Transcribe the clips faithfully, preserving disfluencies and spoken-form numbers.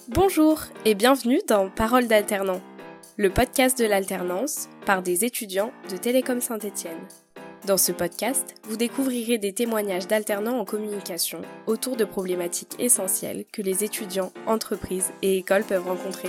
Bonjour et bienvenue dans Parole d'alternant, le podcast de l'alternance par des étudiants de Télécom Saint-Étienne. Dans ce podcast, vous découvrirez des témoignages d'alternants en communication autour de problématiques essentielles que les étudiants, entreprises et écoles peuvent rencontrer.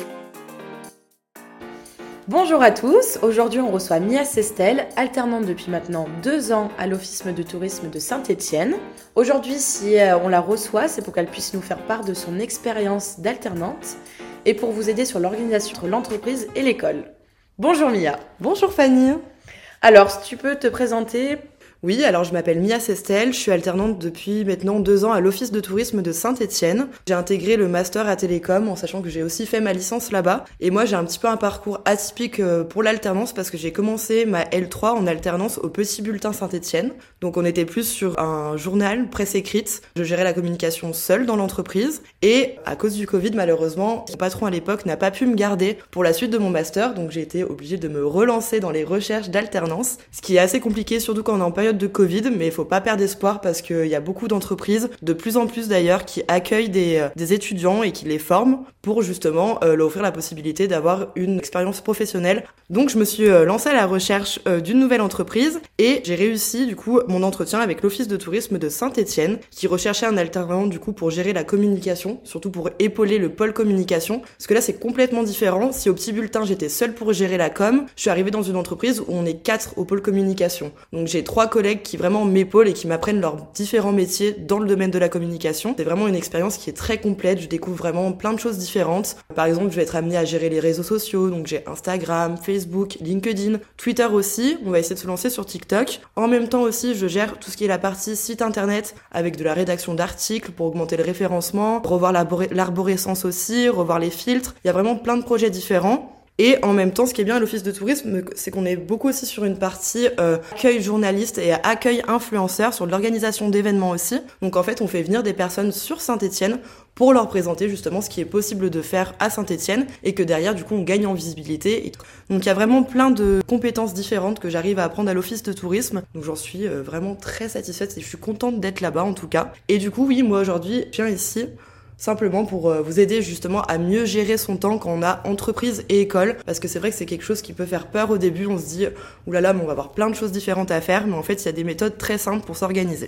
Bonjour à tous, aujourd'hui on reçoit Mia Sestel, alternante depuis maintenant deux ans à l'Office de tourisme de Saint-Étienne. Aujourd'hui, si on la reçoit, c'est pour qu'elle puisse nous faire part de son expérience d'alternante et pour vous aider sur l'organisation entre l'entreprise et l'école. Bonjour Mia. Bonjour Fanny. Alors, si tu peux te présenter. Oui, alors je m'appelle Mia Sestel, je suis alternante depuis maintenant deux ans à l'Office de tourisme de Saint-Étienne. J'ai intégré le master à Télécom en sachant que j'ai aussi fait ma licence là-bas. Et moi j'ai un petit peu un parcours atypique pour l'alternance parce que j'ai commencé ma L trois en alternance au Petit Bulletin Saint-Étienne. Donc on était plus sur un journal, presse écrite. Je gérais la communication seule dans l'entreprise. Et à cause du Covid, malheureusement, mon patron à l'époque n'a pas pu me garder pour la suite de mon master. Donc j'ai été obligée de me relancer dans les recherches d'alternance. Ce qui est assez compliqué, surtout quand on est en période de Covid, mais il faut pas perdre espoir parce qu'il y a beaucoup d'entreprises, de plus en plus d'ailleurs, qui accueillent des, euh, des étudiants et qui les forment pour justement euh, leur offrir la possibilité d'avoir une expérience professionnelle. Donc je me suis euh, lancée à la recherche euh, d'une nouvelle entreprise et j'ai réussi du coup mon entretien avec l'Office de tourisme de Saint-Étienne qui recherchait un alternant du coup pour gérer la communication, surtout pour épauler le pôle communication, parce que là c'est complètement différent. Si au Petit Bulletin j'étais seule pour gérer la com, je suis arrivée dans une entreprise où on est quatre au pôle communication. Donc j'ai trois collègues qui vraiment m'épaulent et qui m'apprennent leurs différents métiers dans le domaine de la communication. C'est vraiment une expérience qui est très complète, je découvre vraiment plein de choses différentes. Par exemple, je vais être amenée à gérer les réseaux sociaux, donc j'ai Instagram, Facebook, LinkedIn, Twitter aussi, on va essayer de se lancer sur TikTok. En même temps aussi, je gère tout ce qui est la partie site internet avec de la rédaction d'articles pour augmenter le référencement, revoir l'arborescence aussi, revoir les filtres. Il y a vraiment plein de projets différents. Et en même temps, ce qui est bien à l'Office de tourisme, c'est qu'on est beaucoup aussi sur une partie euh, accueil journaliste et accueil influenceur, sur de l'organisation d'événements aussi. Donc en fait, on fait venir des personnes sur Saint-Étienne pour leur présenter justement ce qui est possible de faire à Saint-Étienne et que derrière, du coup, on gagne en visibilité. Donc il y a vraiment plein de compétences différentes que j'arrive à apprendre à l'Office de tourisme. Donc j'en suis euh, vraiment très satisfaite et je suis contente d'être là-bas en tout cas. Et du coup, oui, moi aujourd'hui, je viens ici simplement pour vous aider justement à mieux gérer son temps quand on a entreprise et école, parce que c'est vrai que c'est quelque chose qui peut faire peur au début, on se dit oulala mais on va avoir plein de choses différentes à faire, mais en fait il y a des méthodes très simples pour s'organiser.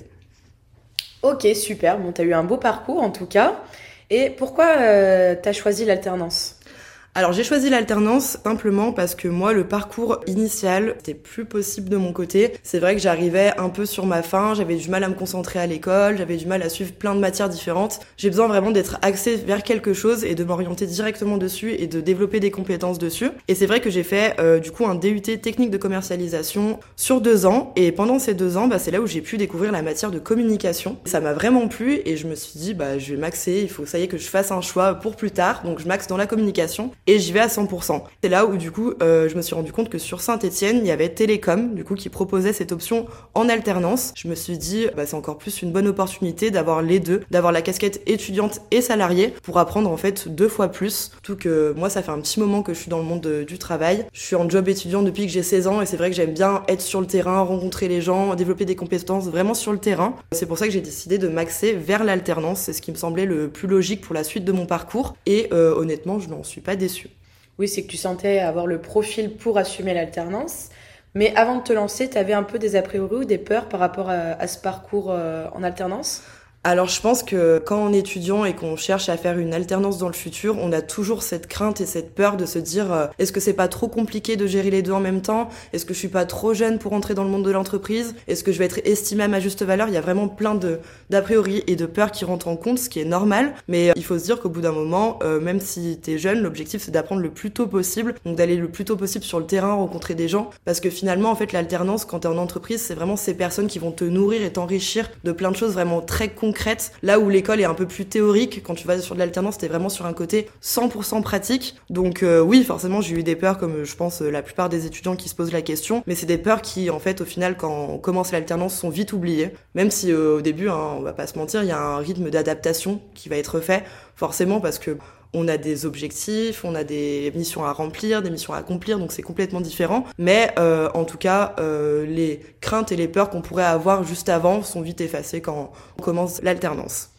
Ok, super, bon t'as eu un beau parcours en tout cas, et pourquoi euh, t'as choisi l'alternance ? Alors j'ai choisi l'alternance simplement parce que moi le parcours initial c'était plus possible de mon côté. C'est vrai que j'arrivais un peu sur ma fin, j'avais du mal à me concentrer à l'école, j'avais du mal à suivre plein de matières différentes. J'ai besoin vraiment d'être axée vers quelque chose et de m'orienter directement dessus et de développer des compétences dessus. Et c'est vrai que j'ai fait euh, du coup un D U T technique de commercialisation sur deux ans et pendant ces deux ans bah, c'est là où j'ai pu découvrir la matière de communication. Ça m'a vraiment plu et je me suis dit bah je vais m'axer, il faut ça y est que je fasse un choix pour plus tard, donc je m'axe dans la communication. Et j'y vais à cent pour cent. C'est là où du coup euh, je me suis rendu compte que sur Saint-Étienne il y avait Télécom du coup qui proposait cette option en alternance. Je me suis dit bah c'est encore plus une bonne opportunité d'avoir les deux, d'avoir la casquette étudiante et salariée pour apprendre en fait deux fois plus. Surtout que moi ça fait un petit moment que je suis dans le monde de, du travail. Je suis en job étudiant depuis que j'ai seize ans et c'est vrai que j'aime bien être sur le terrain, rencontrer les gens, développer des compétences vraiment sur le terrain. C'est pour ça que j'ai décidé de m'axer vers l'alternance. C'est ce qui me semblait le plus logique pour la suite de mon parcours et euh, honnêtement je n'en suis pas déçue. Oui, c'est que tu sentais avoir le profil pour assumer l'alternance. Mais avant de te lancer, tu avais un peu des a priori ou des peurs par rapport à, à ce parcours euh, en alternance ? Alors je pense que quand on est étudiant et qu'on cherche à faire une alternance dans le futur, on a toujours cette crainte et cette peur de se dire euh, est-ce que c'est pas trop compliqué de gérer les deux en même temps ? Est-ce que je suis pas trop jeune pour entrer dans le monde de l'entreprise ? Est-ce que je vais être estimée à ma juste valeur ? Il y a vraiment plein de d'a priori et de peurs qui rentrent en compte, ce qui est normal, mais euh, il faut se dire qu'au bout d'un moment, euh, même si t'es jeune, l'objectif c'est d'apprendre le plus tôt possible, donc d'aller le plus tôt possible sur le terrain, rencontrer des gens, parce que finalement en fait l'alternance quand t'es en entreprise, c'est vraiment ces personnes qui vont te nourrir et t'enrichir de plein de choses vraiment très concrètes. Là où l'école est un peu plus théorique, quand tu vas sur de l'alternance, t'es vraiment sur un côté cent pour cent pratique. Donc euh, oui, forcément, j'ai eu des peurs, comme je pense la plupart des étudiants qui se posent la question. Mais c'est des peurs qui, en fait, au final, quand on commence l'alternance, sont vite oubliées. Même si euh, au début, hein, on va pas se mentir, il y a un rythme d'adaptation qui va être fait, forcément, parce que on a des objectifs, on a des missions à remplir, des missions à accomplir, donc c'est complètement différent. Mais euh, en tout cas, euh, les craintes et les peurs qu'on pourrait avoir juste avant sont vite effacées quand on commence l'alternance.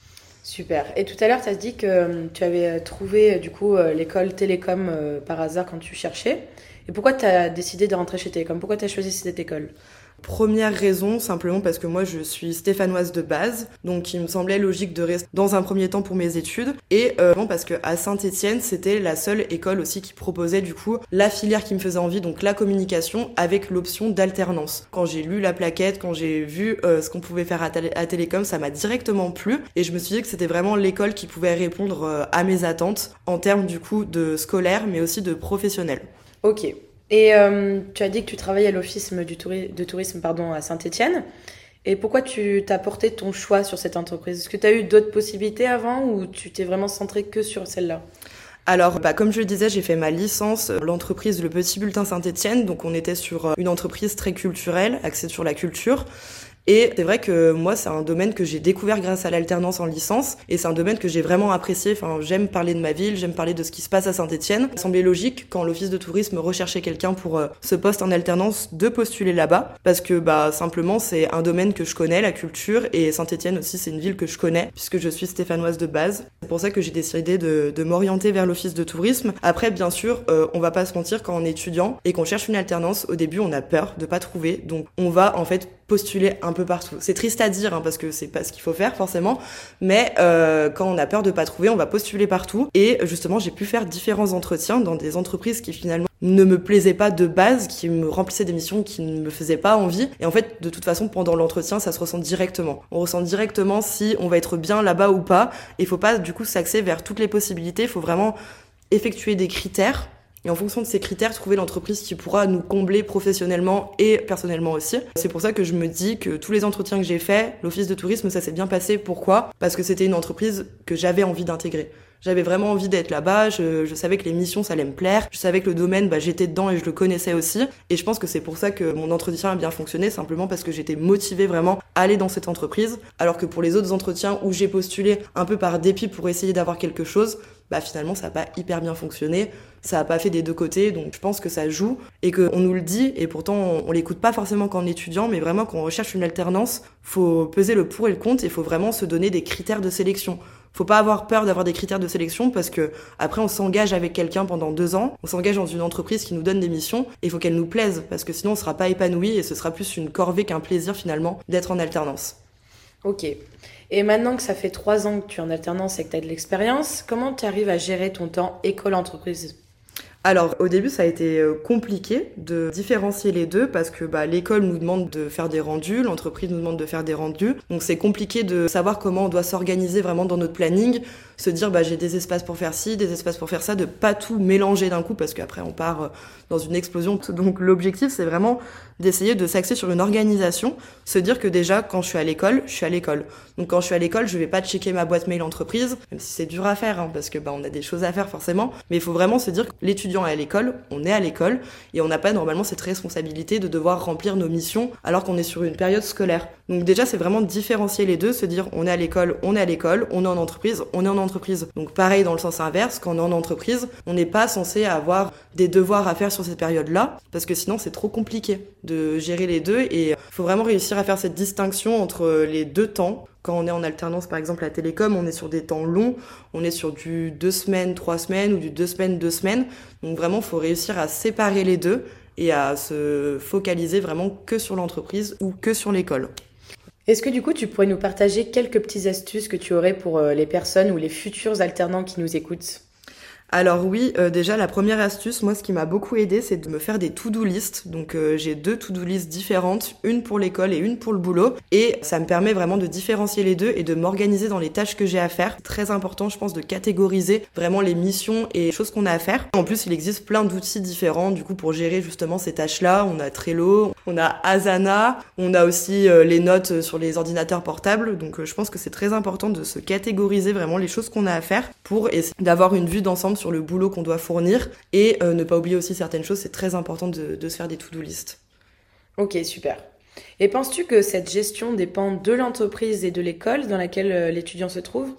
Super. Et tout à l'heure, tu as dit que euh, tu avais trouvé euh, du coup euh, l'école Télécom euh, par hasard quand tu cherchais. Et pourquoi tu as décidé de rentrer chez Télécom? Pourquoi tu as choisi cette école? Première raison, simplement parce que moi je suis stéphanoise de base, donc il me semblait logique de rester dans un premier temps pour mes études, et euh, parce que à Saint-Étienne c'était la seule école aussi qui proposait du coup la filière qui me faisait envie, donc la communication avec l'option d'alternance. Quand j'ai lu la plaquette, quand j'ai vu euh, ce qu'on pouvait faire à, télé- à Télécom, ça m'a directement plu, et je me suis dit que c'était vraiment l'école qui pouvait répondre euh, à mes attentes en termes du coup de scolaire, mais aussi de professionnel. Ok. Et euh, tu as dit que tu travailles à l'office du touri- de tourisme pardon, à Saint-Étienne. Et pourquoi tu t'as porté ton choix sur cette entreprise? Est-ce que tu as eu d'autres possibilités avant ou tu t'es vraiment centré que sur celle-là? Alors, bah, comme je le disais, j'ai fait ma licence, euh, l'entreprise Le Petit Bulletin Saint-Étienne, donc on était sur euh, une entreprise très culturelle, axée sur la culture. Et c'est vrai que moi, c'est un domaine que j'ai découvert grâce à l'alternance en licence. Et c'est un domaine que j'ai vraiment apprécié. Enfin, j'aime parler de ma ville, j'aime parler de ce qui se passe à Saint-Étienne. Il semblait logique, quand l'office de tourisme recherchait quelqu'un pour euh, ce poste en alternance, de postuler là-bas. Parce que, bah, simplement, c'est un domaine que je connais, la culture. Et Saint-Étienne aussi, c'est une ville que je connais, puisque je suis stéphanoise de base. C'est pour ça que j'ai décidé de, de m'orienter vers l'office de tourisme. Après, bien sûr, euh, on va pas se mentir, quand on est étudiant et qu'on cherche une alternance, au début, on a peur de pas trouver. Donc, on va, en fait, postuler un peu partout. C'est triste à dire, hein, parce que c'est pas ce qu'il faut faire forcément, mais euh, quand on a peur de pas trouver, on va postuler partout. Et justement, j'ai pu faire différents entretiens dans des entreprises qui finalement ne me plaisaient pas de base, qui me remplissaient des missions qui ne me faisaient pas envie. Et en fait, de toute façon, pendant l'entretien, ça se ressent directement. On ressent directement si on va être bien là-bas ou pas. Et il faut pas du coup s'axer vers toutes les possibilités. Il faut vraiment effectuer des critères. Et en fonction de ces critères, trouver l'entreprise qui pourra nous combler professionnellement et personnellement aussi. C'est pour ça que je me dis que tous les entretiens que j'ai faits, l'office de tourisme, ça s'est bien passé. Pourquoi ? Parce que c'était une entreprise que j'avais envie d'intégrer. J'avais vraiment envie d'être là-bas, je, je savais que les missions, ça allait me plaire. Je savais que le domaine, bah, j'étais dedans et je le connaissais aussi. Et je pense que c'est pour ça que mon entretien a bien fonctionné, simplement parce que j'étais motivée vraiment à aller dans cette entreprise. Alors que pour les autres entretiens où j'ai postulé un peu par dépit pour essayer d'avoir quelque chose, bah finalement ça n'a pas hyper bien fonctionné, ça n'a pas fait des deux côtés, donc je pense que ça joue et qu'on nous le dit, et pourtant on, on l'écoute pas forcément quand on est étudiant, mais vraiment quand on recherche une alternance, faut peser le pour et le contre, et faut vraiment se donner des critères de sélection. Faut pas avoir peur d'avoir des critères de sélection, parce que après on s'engage avec quelqu'un pendant deux ans, on s'engage dans une entreprise qui nous donne des missions, et il faut qu'elle nous plaise, parce que sinon on sera pas épanoui et ce sera plus une corvée qu'un plaisir finalement d'être en alternance. Ok. Et maintenant que ça fait trois ans que tu es en alternance et que tu as de l'expérience, comment tu arrives à gérer ton temps école-entreprise ? Alors, au début, ça a été compliqué de différencier les deux parce que bah, l'école nous demande de faire des rendus, l'entreprise nous demande de faire des rendus. Donc, c'est compliqué de savoir comment on doit s'organiser vraiment dans notre planning, se dire bah, j'ai des espaces pour faire ci, des espaces pour faire ça, de pas tout mélanger d'un coup parce qu'après, on part dans une explosion. Donc, l'objectif, c'est vraiment d'essayer de s'axer sur une organisation, se dire que déjà, quand je suis à l'école, je suis à l'école. Donc, quand je suis à l'école, je vais pas checker ma boîte mail entreprise, même si c'est dur à faire, hein, parce que bah, on a des choses à faire forcément. Mais il faut vraiment se dire que l'étudiant est à l'école, on est à l'école, et on n'a pas normalement cette responsabilité de devoir remplir nos missions alors qu'on est sur une période scolaire. Donc déjà, c'est vraiment différencier les deux, se dire on est à l'école, on est à l'école, on est en entreprise, on est en entreprise. Donc pareil dans le sens inverse, quand on est en entreprise, on n'est pas censé avoir des devoirs à faire sur cette période-là, parce que sinon c'est trop compliqué de gérer les deux, et il faut vraiment réussir à faire cette distinction entre les deux temps. Quand on est en alternance, par exemple, à Télécom, on est sur des temps longs, on est sur du deux semaines, trois semaines, ou du deux semaines, deux semaines. Donc vraiment, il faut réussir à séparer les deux et à se focaliser vraiment que sur l'entreprise ou que sur l'école. Est-ce que du coup, tu pourrais nous partager quelques petites astuces que tu aurais pour les personnes ou les futurs alternants qui nous écoutent ? Alors oui, euh, déjà la première astuce, moi ce qui m'a beaucoup aidé, c'est de me faire des to-do list. Donc euh, j'ai deux to-do list différentes, une pour l'école et une pour le boulot, et ça me permet vraiment de différencier les deux et de m'organiser dans les tâches que j'ai à faire. Très important, je pense, de catégoriser vraiment les missions et les choses qu'on a à faire. En plus, il existe plein d'outils différents du coup pour gérer justement ces tâches-là. On a Trello, on a Asana, on a aussi euh, les notes sur les ordinateurs portables. Donc euh, je pense que c'est très important de se catégoriser vraiment les choses qu'on a à faire pour essayer d'avoir une vue d'ensemble sur le boulot qu'on doit fournir, et euh, ne pas oublier aussi certaines choses. C'est très important de, de se faire des to-do list. Ok, super. Et penses-tu que cette gestion dépend de l'entreprise et de l'école dans laquelle euh, l'étudiant se trouve ?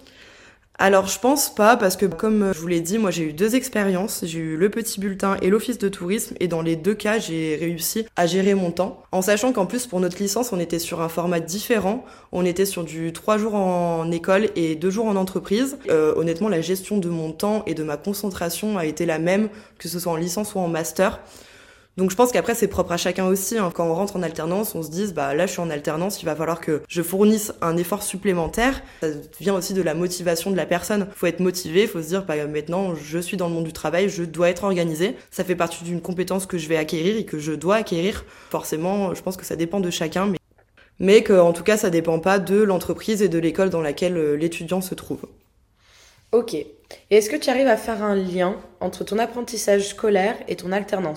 Alors je pense pas parce que comme je vous l'ai dit, moi j'ai eu deux expériences, j'ai eu le petit bulletin et l'office de tourisme et dans les deux cas j'ai réussi à gérer mon temps en sachant qu'en plus pour notre licence on était sur un format différent, on était sur du trois jours en école et deux jours en entreprise. Euh, honnêtement la gestion de mon temps et de ma concentration a été la même que ce soit en licence ou en master. Donc je pense qu'après c'est propre à chacun aussi, hein. Quand on rentre en alternance, on se dit bah là je suis en alternance, il va falloir que je fournisse un effort supplémentaire. Ça vient aussi de la motivation de la personne. Faut être motivé, faut se dire bah maintenant je suis dans le monde du travail, je dois être organisé. Ça fait partie d'une compétence que je vais acquérir et que je dois acquérir. Forcément, je pense que ça dépend de chacun, mais mais que en tout cas ça dépend pas de l'entreprise et de l'école dans laquelle l'étudiant se trouve. Ok. Et est-ce que tu arrives à faire un lien entre ton apprentissage scolaire et ton alternance ?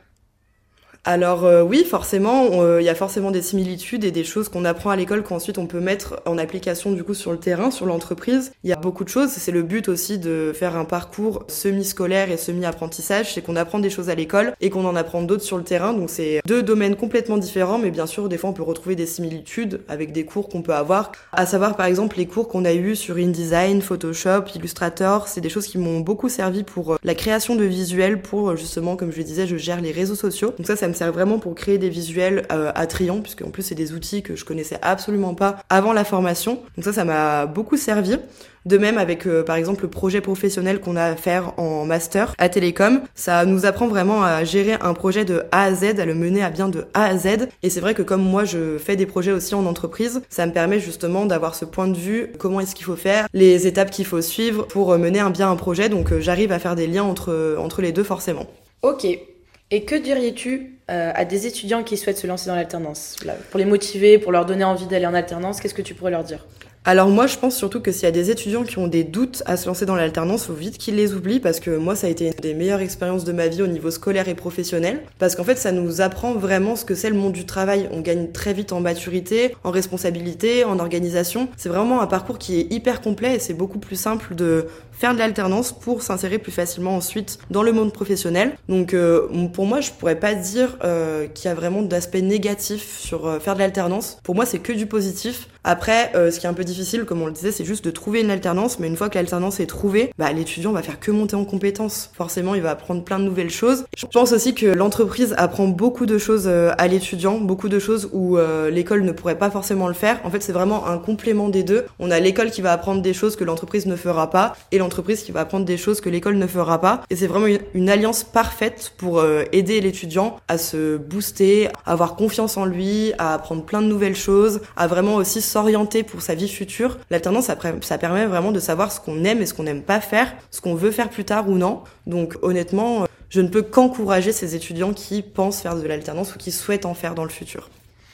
Alors euh, oui, forcément, il euh, y a forcément des similitudes et des choses qu'on apprend à l'école qu'ensuite on peut mettre en application du coup sur le terrain, sur l'entreprise. Il y a beaucoup de choses, c'est le but aussi de faire un parcours semi-scolaire et semi-apprentissage, c'est qu'on apprend des choses à l'école et qu'on en apprend d'autres sur le terrain, donc c'est deux domaines complètement différents, mais bien sûr des fois on peut retrouver des similitudes avec des cours qu'on peut avoir, à savoir par exemple les cours qu'on a eu sur InDesign, Photoshop, Illustrator, c'est des choses qui m'ont beaucoup servi pour la création de visuels, pour justement, comme je le disais, je gère les réseaux sociaux, donc ça, ça me sert vraiment pour créer des visuels euh, attrayants, puisque en plus c'est des outils que je connaissais absolument pas avant la formation. Donc ça, ça m'a beaucoup servi. De même avec euh, par exemple le projet professionnel qu'on a à faire en master à Télécom, ça nous apprend vraiment à gérer un projet de A à Z, à le mener à bien de A à Z. Et c'est vrai que comme moi je fais des projets aussi en entreprise, ça me permet justement d'avoir ce point de vue, comment est-ce qu'il faut faire, les étapes qu'il faut suivre pour mener un bien un projet. Donc euh, j'arrive à faire des liens entre entre les deux forcément. Ok. Et que dirais-tu euh, à des étudiants qui souhaitent se lancer dans l'alternance ? Là, pour les motiver, pour leur donner envie d'aller en alternance, qu'est-ce que tu pourrais leur dire ? Alors moi je pense surtout que s'il y a des étudiants qui ont des doutes à se lancer dans l'alternance, faut vite qu'ils les oublient, parce que moi ça a été une des meilleures expériences de ma vie au niveau scolaire et professionnel, parce qu'en fait ça nous apprend vraiment ce que c'est le monde du travail. On gagne très vite en maturité, en responsabilité, en organisation. C'est vraiment un parcours qui est hyper complet et c'est beaucoup plus simple de faire de l'alternance pour s'insérer plus facilement ensuite dans le monde professionnel. Donc euh, pour moi je pourrais pas dire euh, qu'il y a vraiment d'aspect négatif sur euh, faire de l'alternance. Pour moi c'est que du positif. Après euh, ce qui est un peu difficile, comme on le disait, c'est juste de trouver une alternance, mais une fois que l'alternance est trouvée, bah l'étudiant va faire que monter en compétences. Forcément il va apprendre plein de nouvelles choses. Je pense aussi que l'entreprise apprend beaucoup de choses euh, à l'étudiant, beaucoup de choses où euh, l'école ne pourrait pas forcément le faire. En fait c'est vraiment un complément des deux. On a l'école qui va apprendre des choses que l'entreprise ne fera pas, et l'entreprise qui va apprendre des choses que l'école ne fera pas. Et c'est vraiment une, une alliance parfaite pour euh, aider l'étudiant à se booster, à avoir confiance en lui, à apprendre plein de nouvelles choses, à vraiment aussi s'orienter pour sa vie future. L'alternance, ça, ça permet vraiment de savoir ce qu'on aime et ce qu'on n'aime pas faire, ce qu'on veut faire plus tard ou non. Donc honnêtement, je ne peux qu'encourager ces étudiants qui pensent faire de l'alternance ou qui souhaitent en faire dans le futur.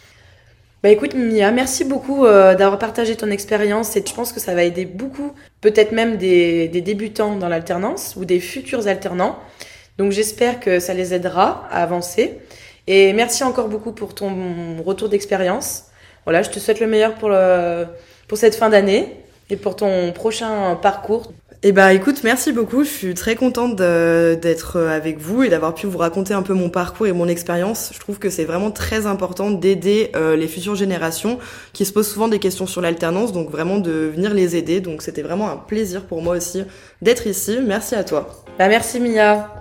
Bah écoute Mia, merci beaucoup euh, d'avoir partagé ton expérience et je pense que ça va aider beaucoup, peut-être même des, des débutants dans l'alternance ou des futurs alternants. Donc j'espère que ça les aidera à avancer. Et merci encore beaucoup pour ton retour d'expérience. Voilà, je te souhaite le meilleur pour, le, pour cette fin d'année et pour ton prochain parcours. Eh ben, écoute, merci beaucoup. Je suis très contente de, d'être avec vous et d'avoir pu vous raconter un peu mon parcours et mon expérience. Je trouve que c'est vraiment très important d'aider euh, les futures générations qui se posent souvent des questions sur l'alternance, donc vraiment de venir les aider. Donc, c'était vraiment un plaisir pour moi aussi d'être ici. Merci à toi. Bah, merci Mia.